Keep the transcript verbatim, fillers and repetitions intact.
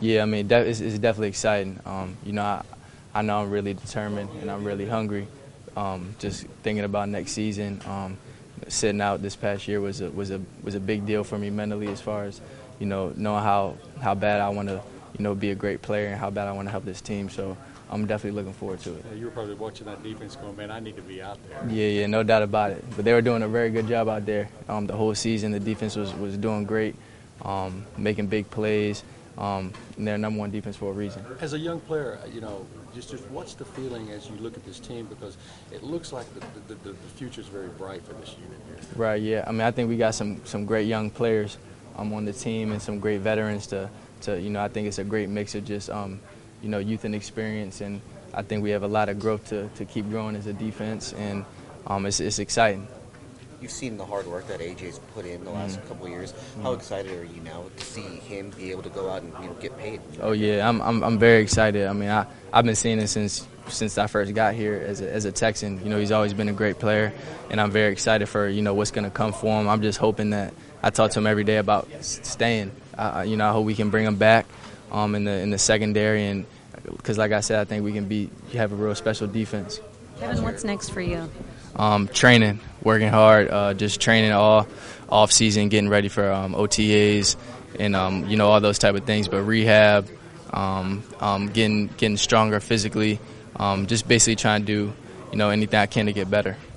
Yeah, I mean, that is, it's definitely exciting. Um, you know, I, I know I'm really determined and I'm really hungry. Um, just thinking about next season, um, sitting out this past year was a was a was a big deal for me mentally, as far as, you know, knowing how how bad I want to, you know, be a great player and how bad I want to help this team. So I'm definitely looking forward to it. Yeah, you were probably watching that defense going, man, I need to be out there. Yeah, yeah, no doubt about it. But they were doing a very good job out there. Um, the whole season, the defense was was doing great, um, making big plays. Um, and they're number one defense for a reason. As a young player, you know, just, just what's the feeling as you look at this team? Because it looks like the, the, the, the future is very bright for this unit here. Right, yeah. I mean, I think we got some, some great young players um, on the team and some great veterans to, to, you know, I think it's a great mix of just, um, you know, youth and experience. And I think we have a lot of growth to, to keep growing as a defense. And um, it's, it's exciting. You've seen the hard work that A J's put in the last mm-hmm. couple of years. How excited are you now to see him be able to go out and, you know, get paid? Oh yeah, I'm I'm I'm very excited. I mean, I I've been seeing it since since I first got here as a, as a Texan. You know, he's always been a great player, and I'm very excited for, you know, what's going to come for him. I'm just hoping that I talk to him every day about staying. Uh, you know, I hope we can bring him back um, in the in the secondary, and because like I said, I think we can be have a real special defense. Kevin, what's next for you? Um, training, working hard, uh, just training all off season, getting ready for um, O T As and um, you know, all those type of things. But rehab, um, um, getting getting stronger physically, um, just basically trying to do, you know, anything I can to get better.